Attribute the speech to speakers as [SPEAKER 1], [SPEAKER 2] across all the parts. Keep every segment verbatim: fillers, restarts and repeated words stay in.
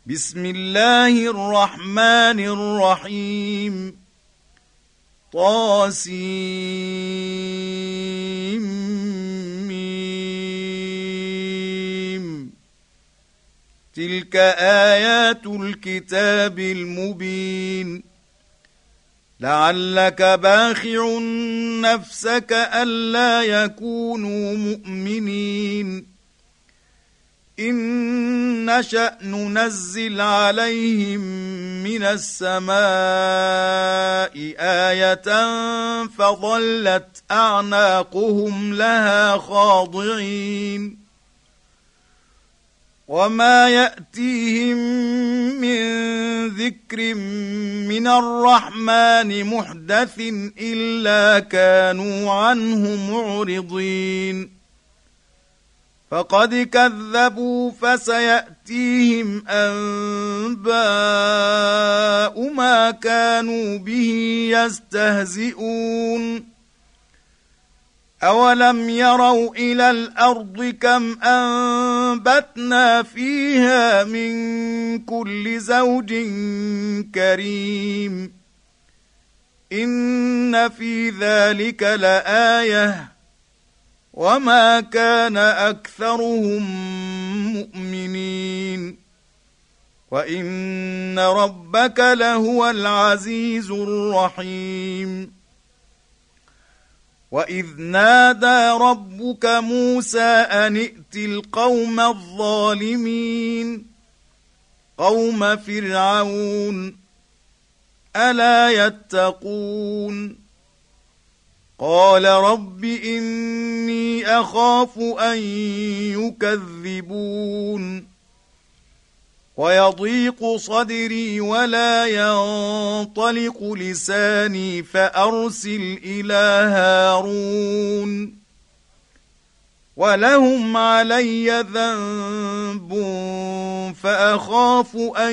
[SPEAKER 1] بسم الله الرحمن الرحيم. طاسيم. تلك آيات الكتاب المبين. لعلك باخع نفسك ألا يكونوا مؤمنين إن نشأ ننزل عليهم من السماء آية فظلت أعناقهم لها خاضعين وما يأتيهم من ذكر من الرحمن محدث إلا كانوا عنه معرضين فقد كذبوا فسيأتيهم أنباء ما كانوا به يستهزئون أولم يروا إلى الأرض كم أنبتنا فيها من كل زوج كريم إن في ذلك لآية وما كان أكثرهم مؤمنين وإن ربك لهو العزيز الرحيم. وإذ نادى ربك موسى أن ائت القوم الظالمين قوم فرعون ألا يتقون قال رب إني أخاف أن يكذبون ويضيق صدري ولا ينطلق لساني فأرسل إلى هارون ولهم علي ذنب فأخاف أن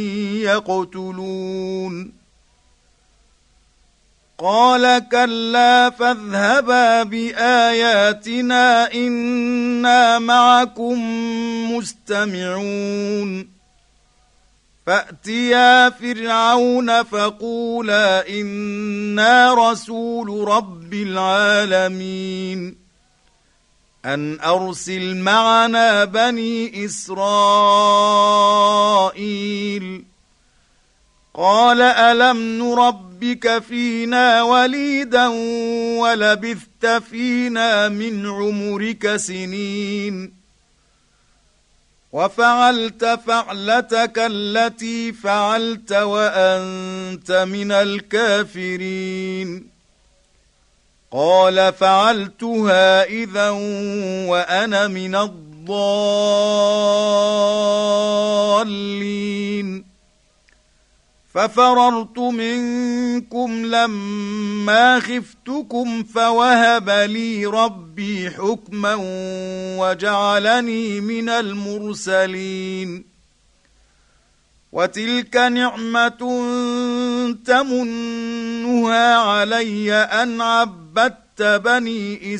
[SPEAKER 1] يقتلون قال كلا فاذهبا بآياتنا إنا معكم مستمعون فأتيا فرعون فقولا إنا رسول رب العالمين أن أرسل معنا بني إسرائيل قال ألم نربك فينا وليدا ولبثت فينا من عمرك سنين وفعلت فعلتك التي فعلت وأنت من الكافرين قال فعلتها إذا وأنا من الضالين ففررت منكم لما خفتكم فوهب لي ربي حكما وجعلني من المرسلين وتلك نعمة تمنها علي أن عبدت بني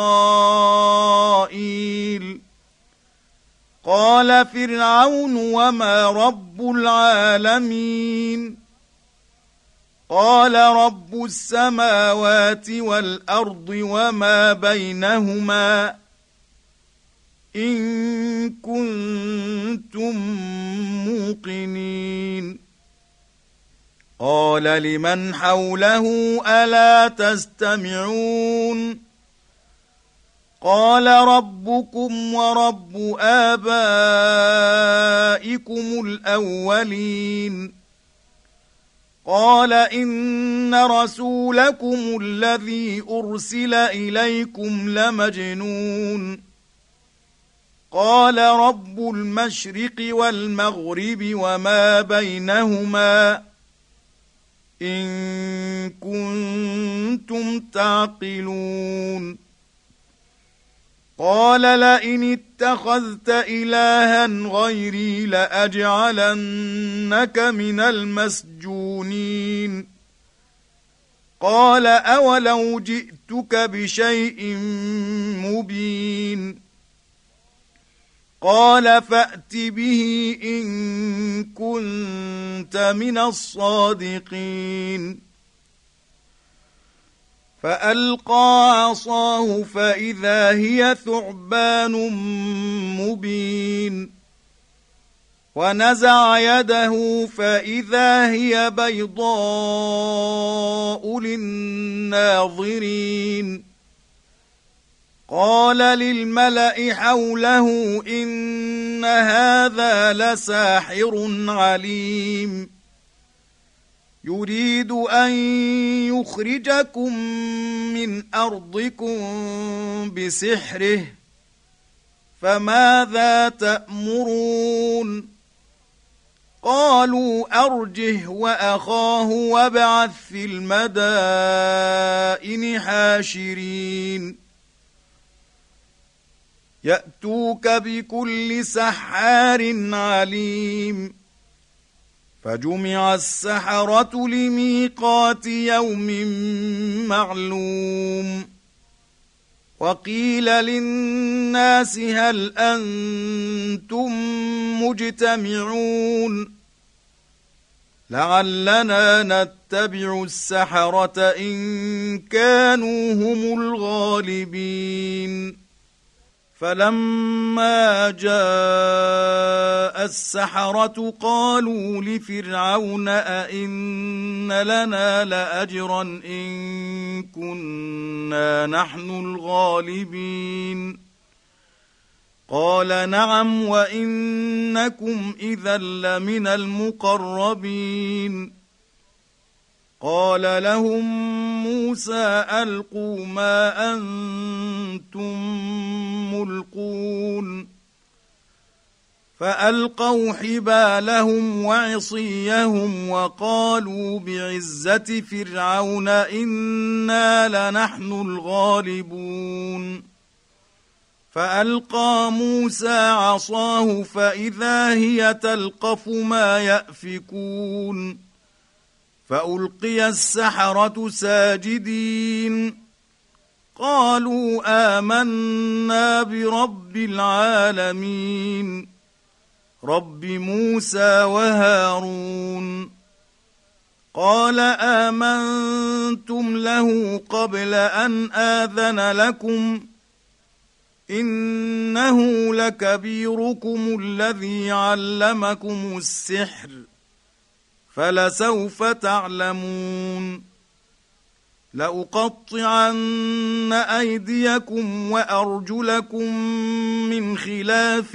[SPEAKER 1] إسرائيل قال فرعون وما رب العالمين قال رب السماوات والأرض وما بينهما إن كنتم موقنين قال لمن حوله ألا تستمعون قال ربكم ورب آبائكم الأولين قال إن رسولكم الذي أرسل إليكم لمجنون قال رب المشرق والمغرب وما بينهما إن كنتم تعقلون قال لئن اتخذت إلها غيري لأجعلنك من المسجونين قال أولو جئتك بشيء مبين قال فأت به إن كنت من الصادقين فألقى عصاه فإذا هي ثعبان مبين ونزع يده فإذا هي بيضاء للناظرين قال للملأ حوله إن هذا لساحر عليم يريد أن يخرجكم من أرضكم بسحره فماذا تأمرون قالوا أرجه وأخاه وابعث في المدائن حاشرين يأتوك بكل سحار عليم فجمع السحرة لميقات يوم معلوم وقيل للناس هل أنتم مجتمعون لعلنا نتبع السحرة إن كانوا هم الغالبين فلما جاء السحرة قالوا لفرعون أئن لنا لأجرا إن كنا نحن الغالبين قال نعم وإنكم إذا لمن المقربين قال لهم موسى ألقوا ما أنتم ملقون فألقوا حبالهم وعصيهم وقالوا بعزة فرعون إنا لنحن الغالبون فألقى موسى عصاه فإذا هي تلقف ما يأفكون فألقي السحرة ساجدين قالوا آمنا برب العالمين رب موسى وهارون قال آمنتم له قبل أن آذن لكم إنه لكبيركم الذي علمكم السحر فلسوف تعلمون لأقطعن أيديكم وأرجلكم من خلاف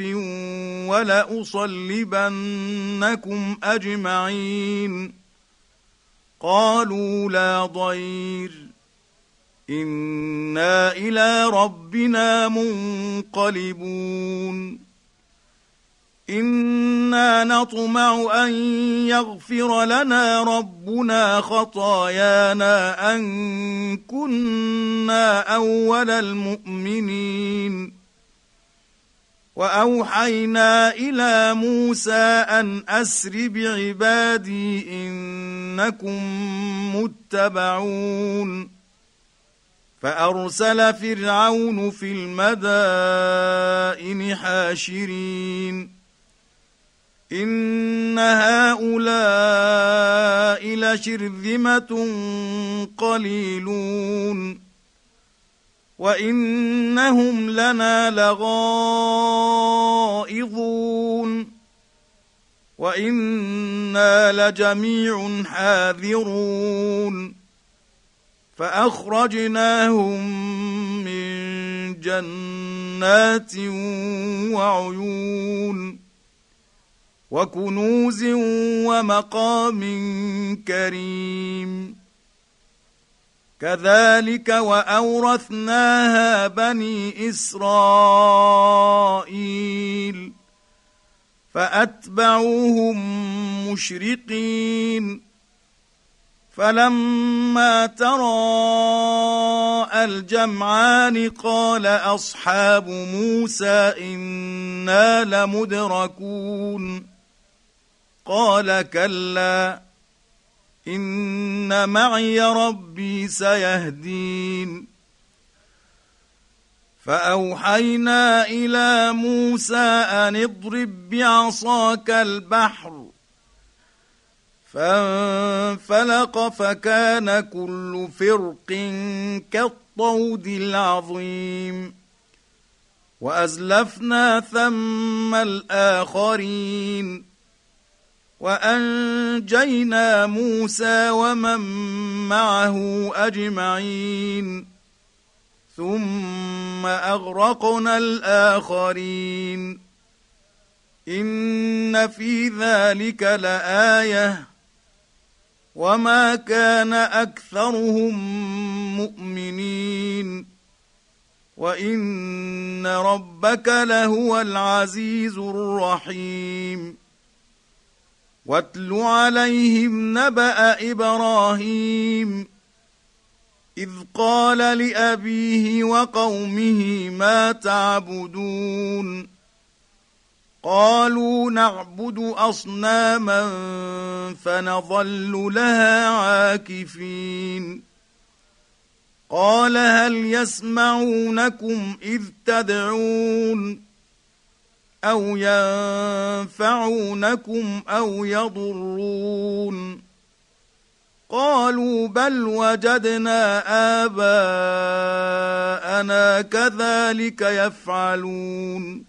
[SPEAKER 1] ولأصلبنكم أجمعين قالوا لا ضير إنا إلى ربنا منقلبون إنا نطمع أن يغفر لنا ربنا خطايانا أن كنا أول المؤمنين وأوحينا إلى موسى أن أسر بعبادي إنكم متبعون فأرسل فرعون في المدائن حاشرين إن هؤلاء لشرذمة قليلون وإنهم لنا لغائظون وإنا لجميع حاذرون فأخرجناهم من جنات وعيون وكنوز ومقام كريم كذلك وأورثناها بني إسرائيل فأتبعوهم مشرقين فلما تراءى الجمعان قال أصحاب موسى إنا لمدركون قال كلا إن معي ربي سيهدين فأوحينا إلى موسى أن اضرب بعصاك البحر فانفلق فكان كل فرق كالطود العظيم وأزلفنا ثم الآخرين وأنجينا موسى ومن معه أجمعين ثم أغرقنا الآخرين إن في ذلك لآية وما كان أكثرهم مؤمنين وإن ربك لهو العزيز الرحيم واتل عليهم نبأ إبراهيم إذ قال لأبيه وقومه ما تعبدون قالوا نعبد أصناما فنظل لها عاكفين قال هل يسمعونكم إذ تدعون أو ينفعونكم أو يضرون قالوا بل وجدنا آباءنا كذلك يفعلون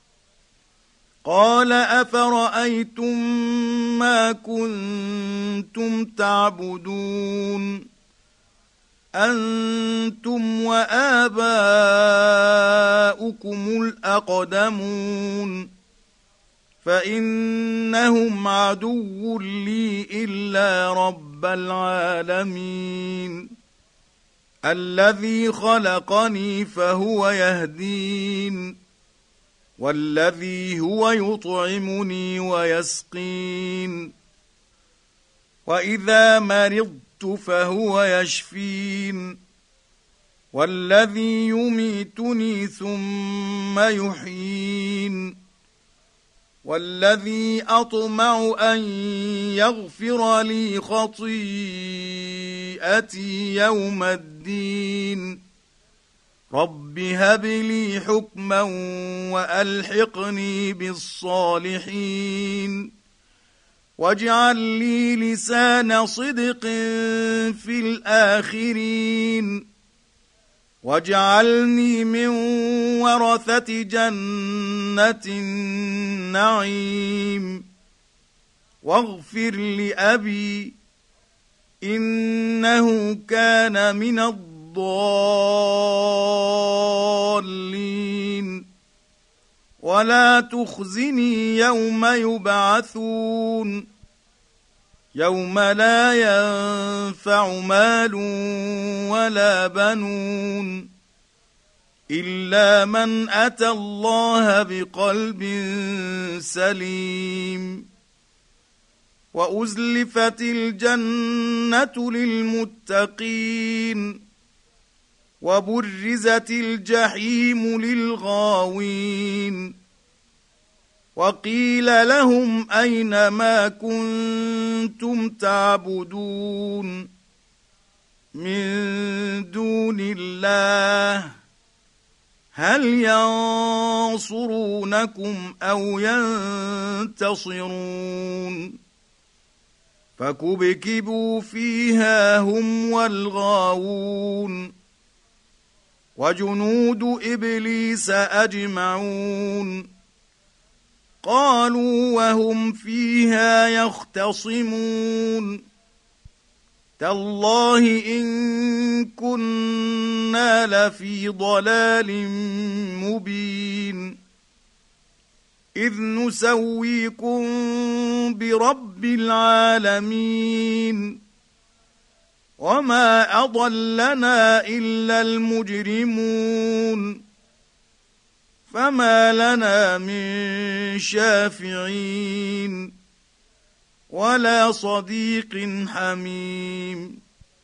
[SPEAKER 1] قال أفرأيتم ما كنتم تعبدون أنتم وآباؤكم الأقدمون فإنهم عدو لي إلا رب العالمين الذي خلقني فهو يهدين والذي هو يطعمني ويسقين وإذا مرضت فهو يشفين والذي يميتني ثم يحيين والذي أطمع أن يغفر لي خطيئتي يوم الدين رب هب لي حكما وألحقني بالصالحين واجعل لي لسان صدق في الآخرين واجعلني من ورثة جنة النعيم واغفر لأبي إنه كان من الضالين ولا تخزني يوم يبعثون يوم لا ينفع مال ولا بنون إلا من أتى الله بقلب سليم وأزلفت الجنة للمتقين وبرزت الجحيم للغاوين وقيل لهم أين ما كنتم تعبدون من دون الله هل ينصرونكم أو ينتصرون فكبكبوا فيها هم والغاوون وجنود إبليس أجمعون قالوا وهم فيها يختصمون تالله إن كنا لفي ضلال مبين إذ نسويكم برب العالمين وما أضلنا إلا المجرمون فما لنا من شافعين ولا صديق حميم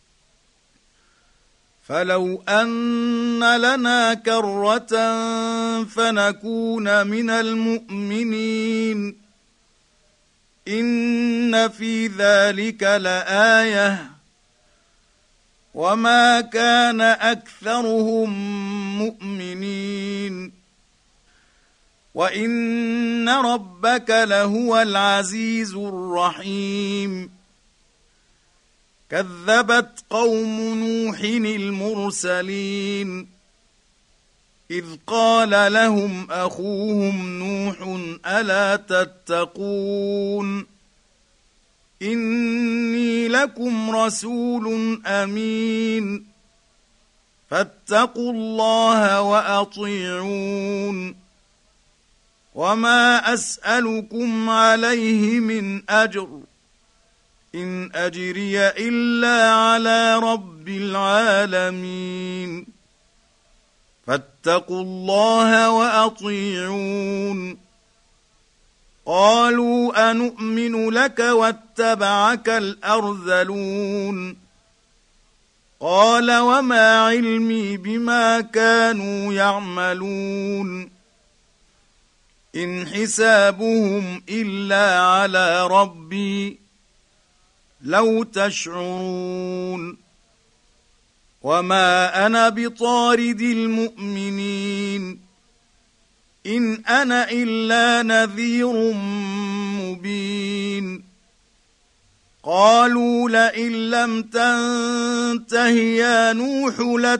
[SPEAKER 1] فلو أن لنا كرة فنكون من المؤمنين إن في ذلك لآية وما كان أكثرهم مؤمنين وإن ربك لهو العزيز الرحيم كذبت قوم نوح المرسلين إذ قال لهم أخوهم نوح ألا تتقون إني لكم رسول أمين فاتقوا الله وأطيعون وما أسألكم عليه من أجر إن أجري إلا على رب العالمين فاتقوا الله وأطيعون قالوا أنؤمن لك واتبعك الأرذلون قال وما علمي بما كانوا يعملون إن حسابهم إلا على ربي لو تشعرون وما أنا بطارد المؤمنين إن أنا إلا نذير مبين قالوا لئن لم تنته يا نوح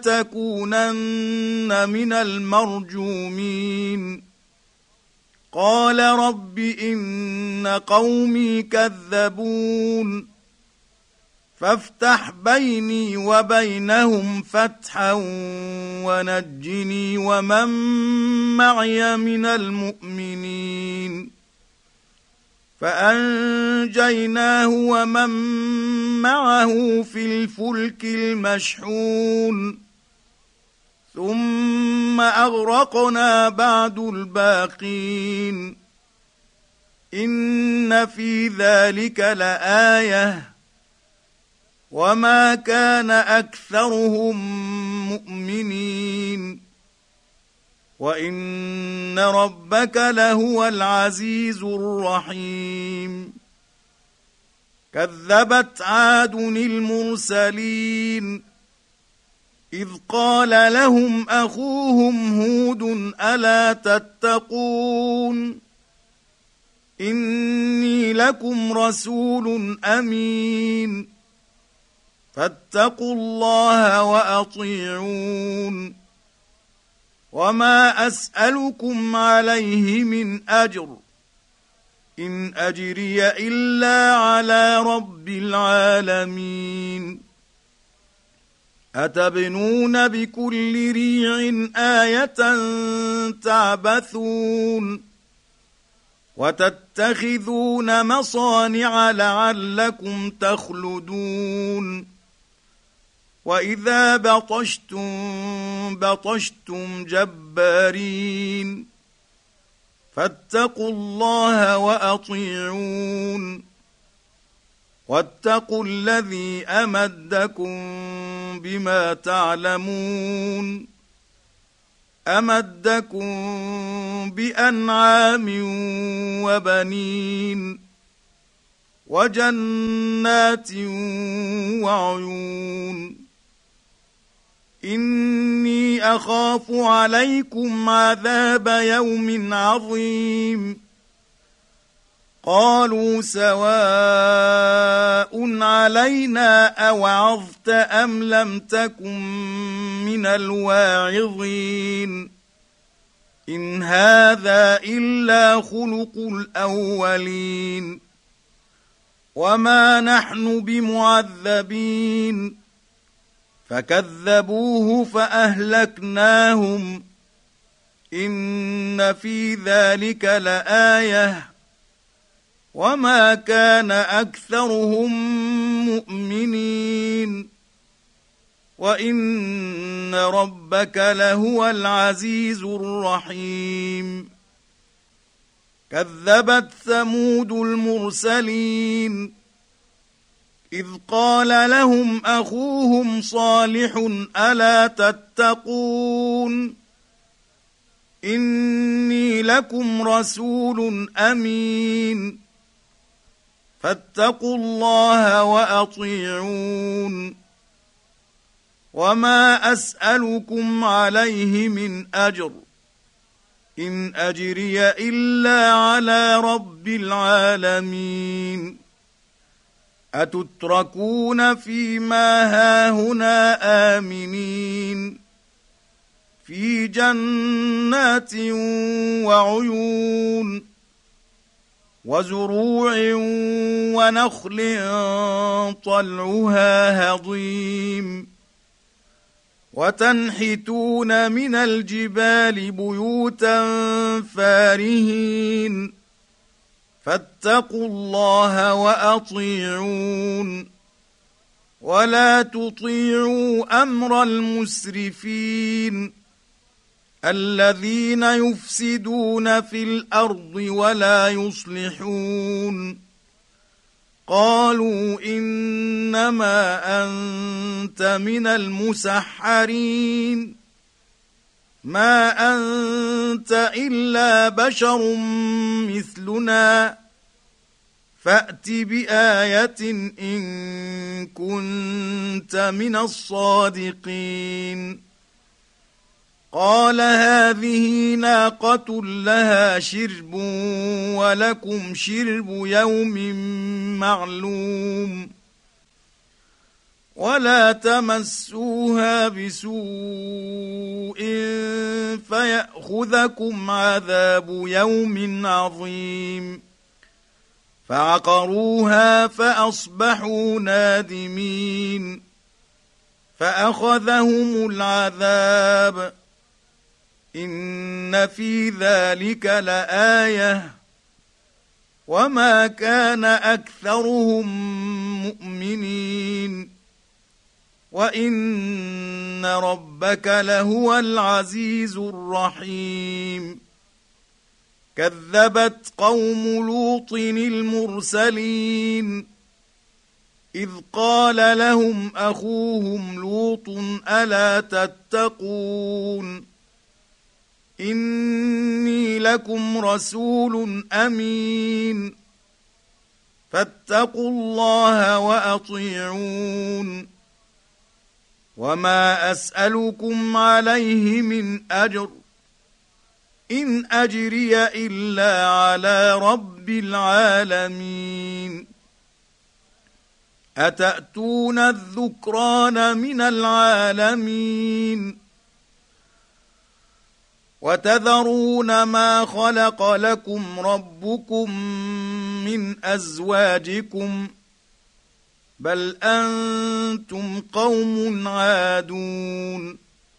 [SPEAKER 1] لتكونن من المرجومين قال رب إن قومي كذبون فافتح بيني وبينهم فتحا ونجني ومن معي من المؤمنين فأنجيناه ومن معه في الفلك المشحون ثم أغرقنا بعد الباقين إن في ذلك لآية وما كان أكثرهم مؤمنين وإن ربك لهو العزيز الرحيم كذبت عاد المرسلين إذ قال لهم أخوهم هود ألا تتقون إني لكم رسول أمين فاتقوا الله وأطيعون وما أسألكم عليه من أجر إن أجري إلا على رب العالمين أتبنون بكل ريع آية تعبثون وتتخذون مصانع لعلكم تخلدون وإذا بطشتم بطشتم جبارين فاتقوا الله وأطيعون واتقوا الذي أمدكم بما تعلمون أمدكم بأنعام وبنين وجنات وعيون إني أخاف عليكم عذاب يوم عظيم قالوا سواء علينا أوعظت أم لم تكن من الواعظين إن هذا إلا خلق الأولين وما نحن بمعذبين فكذبوه فأهلكناهم إن في ذلك لآية وما كان أكثرهم مؤمنين وإن ربك لهو العزيز الرحيم كذبت ثمود المرسلين إذ قال لهم أخوهم صالح ألا تتقون إني لكم رسول أمين فاتقوا الله وأطيعون وما أسألكم عليه من أجر إن أجري إلا على رب العالمين أتتركون فيما هاهنا آمنين في جنات وعيون وزروع ونخل طلعها هضيم وتنحتون من الجبال بيوتا فارهين فاتقوا الله وأطيعون ولا تطيعوا أمر المسرفين الذين يفسدون في الأرض ولا يصلحون قالوا إنما أنت من المسحرين ما أنت إلا بشر مثلنا فأت بآية إن كنت من الصادقين قال هذه ناقة لها شرب ولكم شرب يوم معلوم ولا تمسوها بسوء فيأخذكم عذاب يوم عظيم فعقروها فأصبحوا نادمين فأخذهم العذاب إن في ذلك لآية وما كان أكثرهم مؤمنين وإن ربك لهو العزيز الرحيم كذبت قوم لوط المرسلين إذ قال لهم أخوهم لوط ألا تتقون إني لكم رسول أمين فاتقوا الله وأطيعون وما أسألكم عليه من أجر إن أجري إلا على رب العالمين أتأتون الذكران من العالمين وتذرون ما خلق لكم ربكم من أزواجكم بل أنتم قوم عادون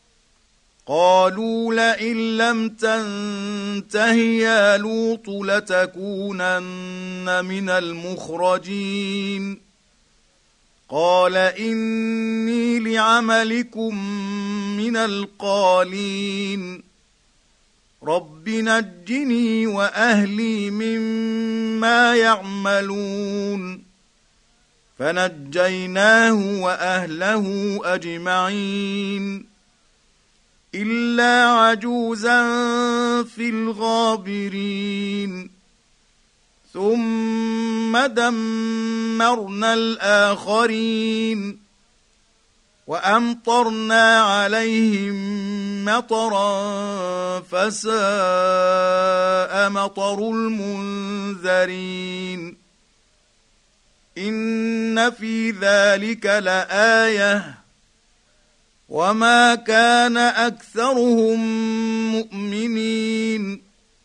[SPEAKER 1] قالوا لئن لم تنته يا لوط لتكونن من المخرجين قال إني لعملكم من القالين رب نجني وأهلي مما يعملون فنجيناه وأهله أجمعين إلا عجوزا في الغابرين ثم دمرنا الآخرين وأمطرنا عليهم مطرا فساء مطر المنذرين إن في ذلك لآية وما كان أكثرهم مؤمنين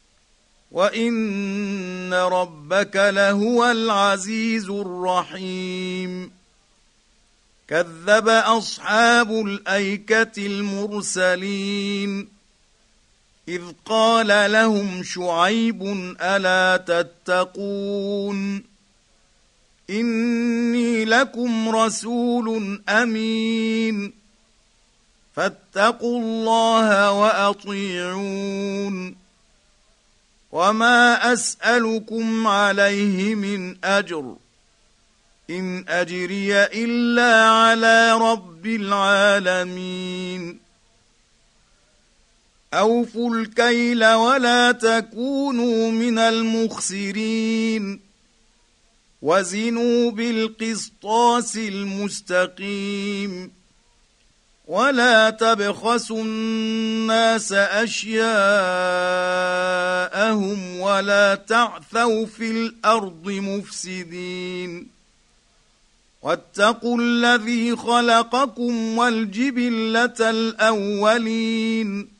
[SPEAKER 1] وإن ربك لهو العزيز الرحيم كذب أصحاب الأيكة المرسلين إذ قال لهم شعيب ألا تتقون إني لكم رسول أمين فاتقوا الله وأطيعون وما أسألكم عليه من أجر إن أجري إلا على رب العالمين أوفوا الكيل ولا تكونوا من المخسرين وزنوا بالقسطاس المستقيم ولا تبخسوا الناس أشياءهم ولا تعثوا في الأرض مفسدين واتقوا الذي خلقكم والجبلة الأولين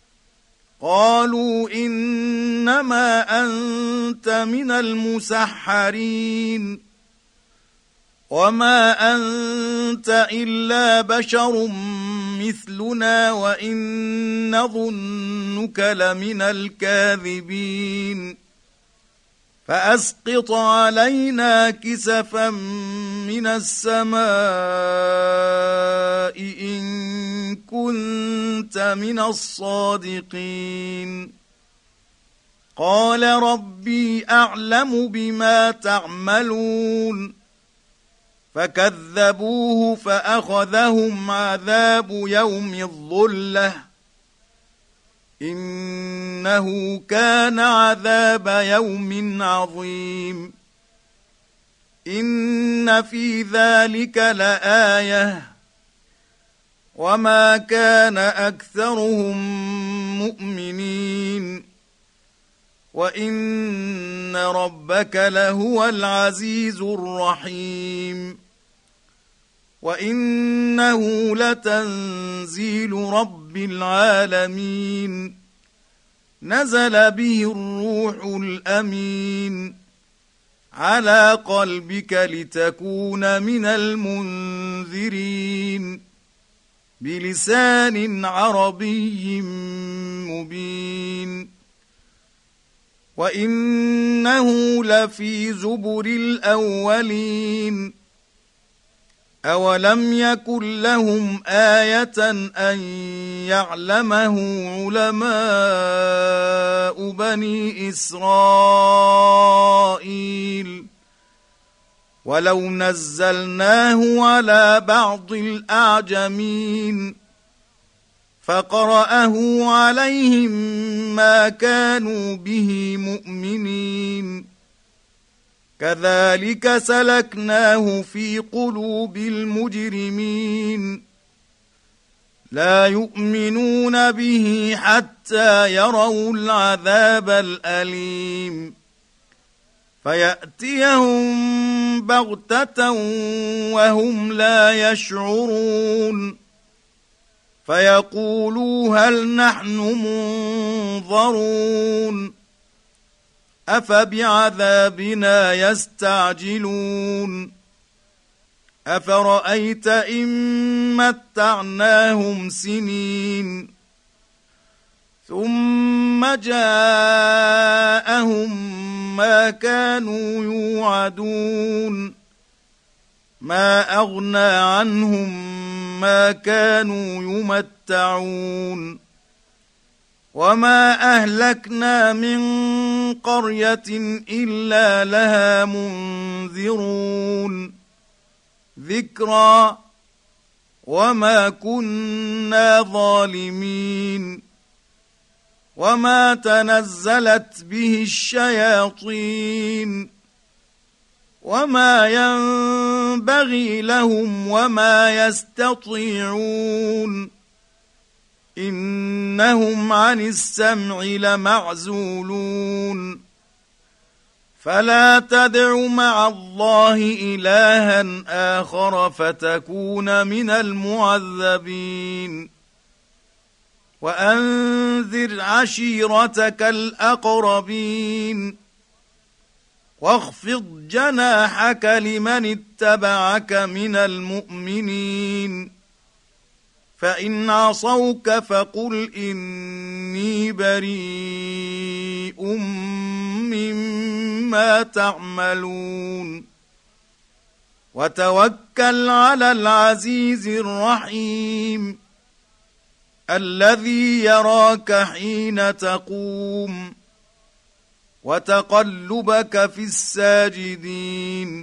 [SPEAKER 1] قالوا إنما أنت من المسحرين وما أنت إلا بشر مثلنا وإن نظنك لمن الكاذبين فأسقط علينا كسفا من السماء إن كنت من الصادقين قال ربي أعلم بما تعملون فكذبوه فأخذهم عذاب يوم الظلة إنه كان عذاب يوم عظيم إن في ذلك لآية وما كان أكثرهم مؤمنين وإن ربك لهو العزيز الرحيم وإنه لتنزيل رب العالمين نزل به الروح الأمين على قلبك لتكون من المنذرين بلسان عربي مبين وإنه لفي زبر الأولين أولم يكن لهم آية أن يعلمه علماء بني إسرائيل ولو نزلناه على بعض الأعجمين فقرأه عليهم ما كانوا به مؤمنين كذلك سلكناه في قلوب المجرمين لا يؤمنون به حتى يروا العذاب الأليم فيأتيهم بغتة وهم لا يشعرون فيقولوا هل نحن منظرون أفبعذابنا يستعجلون أفرأيت إن متعناهم سنين ثم جاءهم ما كانوا يوعدون ما أغنى عنهم ما كانوا يمتعون وما أهلكنا من قرية إلا لها منذرون ذكرى وما كنا ظالمين وما تنزلت به الشياطين وما ينبغي لهم وما يستطيعون إنهم عن السمع لمعزولون فلا تدع مع الله إلها آخر فتكون من المعذبين وأنذر عشيرتك الأقربين واخفض جناحك لمن اتبعك من المؤمنين فإن عصوك فقل إني بريء مما تعملون وتوكل على العزيز الرحيم الذي يراك حين تقوم وتقلبك في الساجدين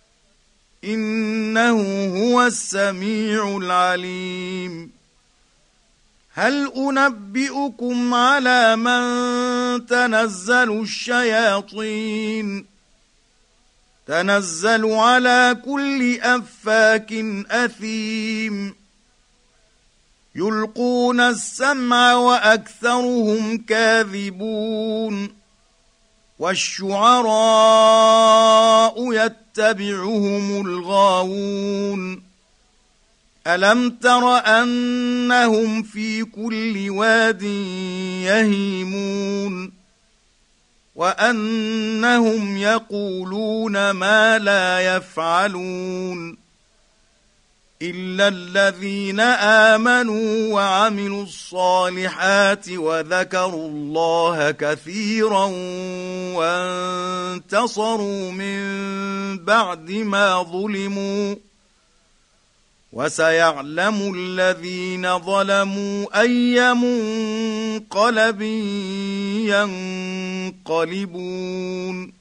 [SPEAKER 1] إنه هو السميع العليم هل أنبئكم على من تنزل الشياطين تنزل على كل أفاك أثيم يلقون السمع وأكثرهم كاذبون والشعراء يتبعهم الغاوون ألم تر أنهم في كل واد يهيمون وأنهم يقولون ما لا يفعلون إلا الذين آمنوا وعملوا الصالحات وذكروا الله كثيرا وانتصروا من بعد ما ظلموا وسيعلم الذين ظلموا أي منقلب ينقلبون